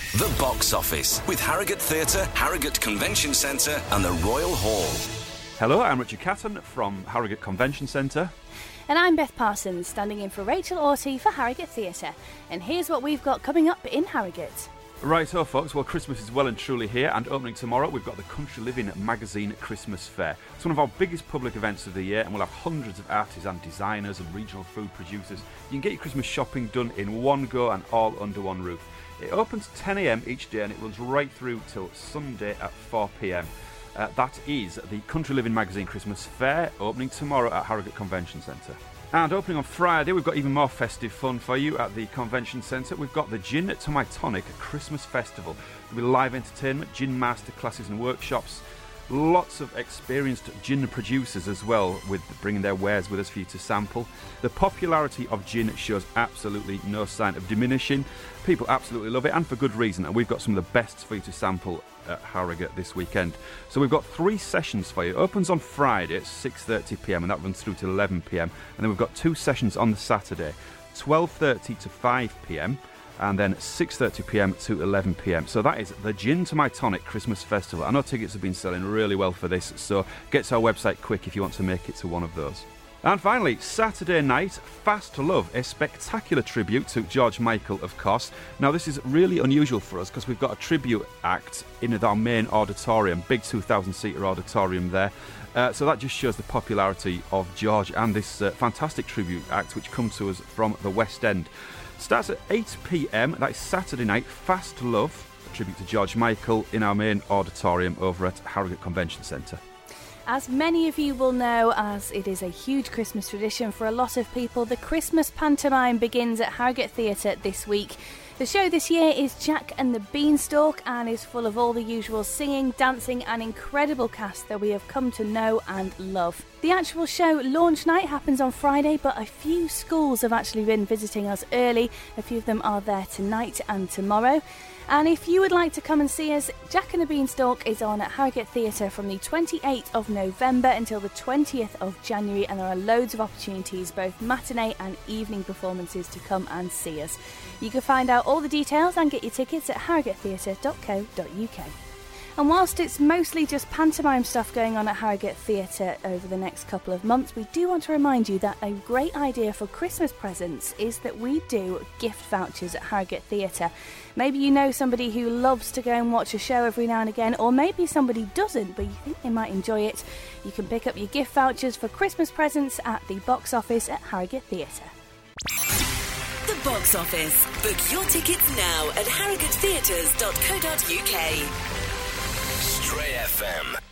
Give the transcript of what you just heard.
The Box Office with Harrogate Theatre, Harrogate Convention Centre and the Royal Hall. Hello, I'm Richard Catton from Harrogate Convention Centre. And I'm Beth Parsons, standing in for Rachel Orty for Harrogate Theatre. And here's what we've got coming up in Harrogate. Right-o, folks, well, Christmas is well and truly here, and opening tomorrow, we've got the Country Living magazine Christmas Fair. It's one of our biggest public events of the year, and we'll have hundreds of artists and designers and regional food producers. You can get your Christmas shopping done in one go and all under one roof. It opens 10 a.m. each day, and it runs right through till Sunday at 4 p.m. That is the Country Living magazine Christmas Fair, opening tomorrow at Harrogate Convention Centre. And opening on Friday, we've got even more festive fun for you at the Convention Centre. We've got the Gin to My Tonic Christmas Festival. There'll be live entertainment, gin masterclasses and workshops. Lots of experienced gin producers as well, with bringing their wares with us for you to sample. The popularity of gin shows absolutely no sign of diminishing. People absolutely love it, and for good reason. And we've got some of the best for you to sample at Harrogate this weekend. So we've got 3 sessions for you. It opens on Friday at 6:30 p.m. and that runs through to 11 p.m. And then we've got 2 sessions on the Saturday, 12:30 to 5 p.m. and then 6:30 p.m. to 11 p.m. So that is the Gin to My Tonic Christmas Festival. I know tickets have been selling really well for this, so get to our website quick if you want to make it to one of those. And finally, Saturday night, Fast Love, a spectacular tribute to George Michael, of course. Now, this is really unusual for us because we've got a tribute act in our main auditorium, big 2,000-seater auditorium there. So that just shows the popularity of George and this fantastic tribute act, which comes to us from the West End. Starts at 8 p.m, that is Saturday night, Fast Love, a tribute to George Michael in our main auditorium over at Harrogate Convention Centre. As many of you will know, as it is a huge Christmas tradition for a lot of people, the Christmas pantomime begins at Harrogate Theatre this week. The show this year is Jack and the Beanstalk and is full of all the usual singing, dancing and incredible cast that we have come to know and love. The actual show launch night happens on Friday, but a few schools have actually been visiting us early. A few of them are there tonight and tomorrow. And if you would like to come and see us, Jack and the Beanstalk is on at Harrogate Theatre from the 28th of November until the 20th of January, and there are loads of opportunities, both matinee and evening performances, to come and see us. You can find out all the details and get your tickets at harrogatetheatre.co.uk. And whilst it's mostly just pantomime stuff going on at Harrogate Theatre over the next couple of months, we do want to remind you that a great idea for Christmas presents is that we do gift vouchers at Harrogate Theatre. Maybe you know somebody who loves to go and watch a show every now and again, or maybe somebody doesn't, but you think they might enjoy it. You can pick up your gift vouchers for Christmas presents at the Box Office at Harrogate Theatre. The Box Office. Book your tickets now at harrogatetheatres.co.uk. Stray FM.